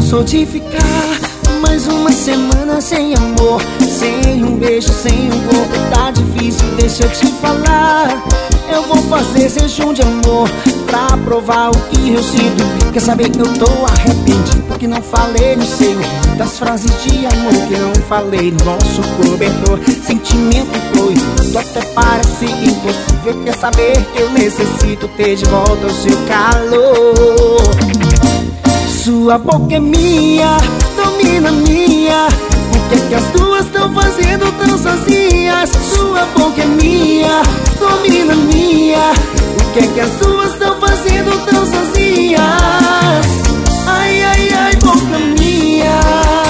sou de ficar mais uma semana sem amor, sem um beijo, sem um corpo. Tá difícil, deixa eu te falar. Eu vou fazer jejum de amor pra provar o que eu sinto. Quer saber, eu tô arrependido porque não falei no seu, das frases de amor que não falei no nosso cobertor. Sentimento proibido até parece impossível. Quer saber, eu necessito ter de volta o seu calor. Sua boca é minha, domina minha. O que é que as duas estão fazendo tão sozinhas? Sua boca é minha, domina minha. O que é que as duas estão fazendo tão sozinhas? Ai, ai, ai, boca minha.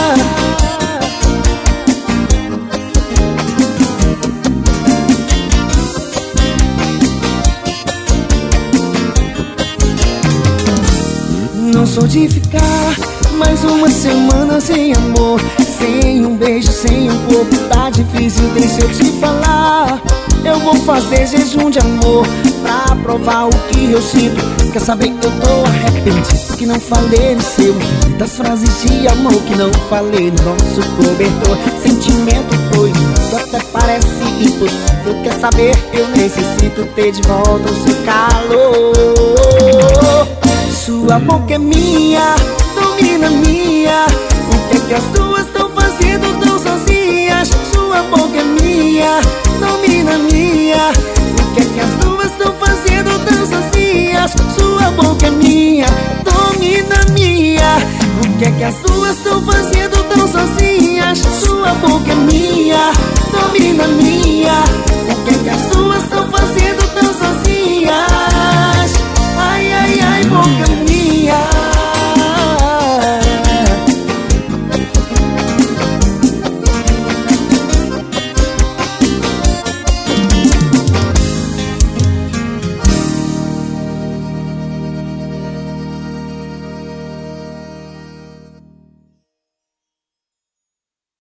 Não sou de ficar mais uma semana sem amor, sem um beijo, sem um corpo. Tá difícil, deixa eu te falar. Eu vou fazer jejum de amor pra provar o que eu sinto. Quer saber, eu tô arrependido que não falei no seu, das frases de amor que não falei no nosso cobertor. Sentimento proibido até parece impossível. Quer saber, eu necessito ter de volta o seu calor. Sua boca é minha, domina minha. O que é que as duas estão fazendo tão sozinhas? Sua boca é minha, domina minha. O que é que as duas estão fazendo tão sozinhas? Sua boca é minha, domina minha. O que é que as duas estão fazendo tão sozinhas? Sua boca é minha, domina minha.